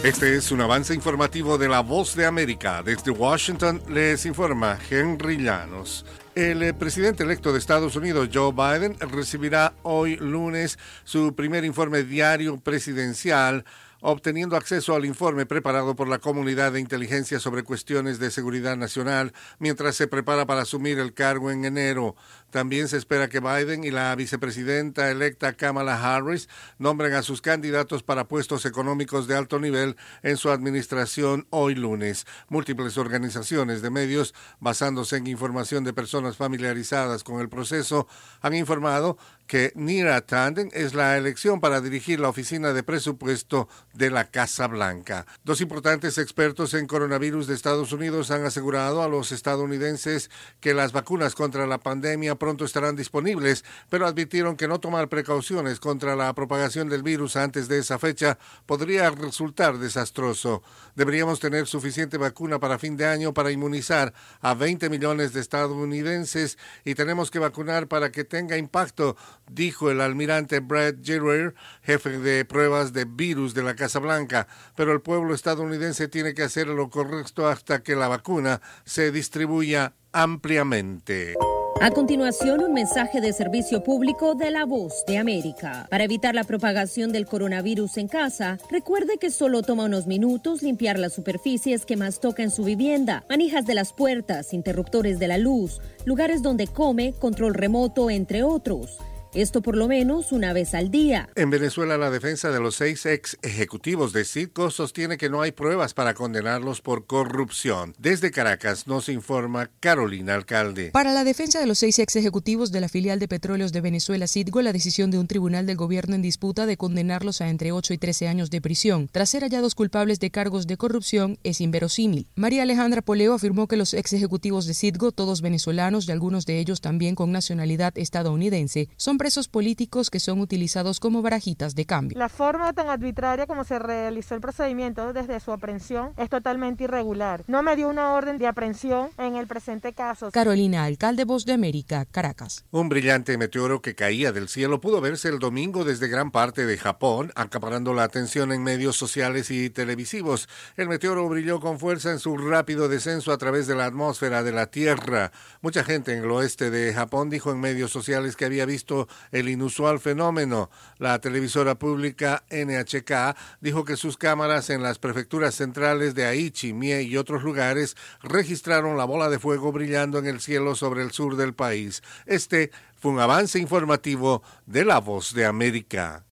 Este es un avance informativo de La Voz de América. Desde Washington les informa Henry Llanos. El presidente electo de Estados Unidos, Joe Biden, recibirá hoy lunes su primer informe diario presidencial, obteniendo acceso al informe preparado por la comunidad de inteligencia sobre cuestiones de seguridad nacional mientras se prepara para asumir el cargo en enero. También se espera que Biden y la vicepresidenta electa Kamala Harris nombren a sus candidatos para puestos económicos de alto nivel en su administración hoy lunes. Múltiples organizaciones de medios, basándose en información de personas familiarizadas con el proceso, han informado que Neera Tanden es la elección para dirigir la oficina de presupuesto de la Casa Blanca. Dos importantes expertos en coronavirus de Estados Unidos han asegurado a los estadounidenses que las vacunas contra la pandemia pronto estarán disponibles, pero advirtieron que no tomar precauciones contra la propagación del virus antes de esa fecha podría resultar desastroso. Deberíamos tener suficiente vacuna para fin de año para inmunizar a 20 millones de estadounidenses y tenemos que vacunar para que tenga impacto, dijo el almirante Brett Geiger, jefe de pruebas de virus de la Casa Blanca, pero el pueblo estadounidense tiene que hacer lo correcto hasta que la vacuna se distribuya ampliamente. A continuación, un mensaje de servicio público de La Voz de América. Para evitar la propagación del coronavirus en casa, recuerde que solo toma unos minutos limpiar las superficies que más toca en su vivienda, manijas de las puertas, interruptores de la luz, lugares donde come, control remoto, entre otros. Esto por lo menos una vez al día. En Venezuela, la defensa de los 6 ex ejecutivos de Citgo sostiene que no hay pruebas para condenarlos por corrupción. Desde Caracas nos informa Carolina Alcalde. Para la defensa de los 6 ex ejecutivos de la filial de Petróleos de Venezuela, Citgo, la decisión de un tribunal del gobierno en disputa de condenarlos a entre 8 y 13 años de prisión, tras ser hallados culpables de cargos de corrupción, es inverosímil. María Alejandra Poleo afirmó que los ex ejecutivos de Citgo, todos venezolanos y algunos de ellos también con nacionalidad estadounidense, son presos políticos que son utilizados como barajitas de cambio. La forma tan arbitraria como se realizó el procedimiento desde su aprehensión es totalmente irregular. No me dio una orden de aprehensión en el presente caso. Carolina Alcalde, Voz de América, Caracas. Un brillante meteoro que caía del cielo pudo verse el domingo desde gran parte de Japón, acaparando la atención en medios sociales y televisivos. El meteoro brilló con fuerza en su rápido descenso a través de la atmósfera de la Tierra. Mucha gente en el oeste de Japón dijo en medios sociales que había visto el inusual fenómeno. La televisora pública NHK dijo que sus cámaras en las prefecturas centrales de Aichi, Mie y otros lugares registraron la bola de fuego brillando en el cielo sobre el sur del país. Este fue un avance informativo de La Voz de América.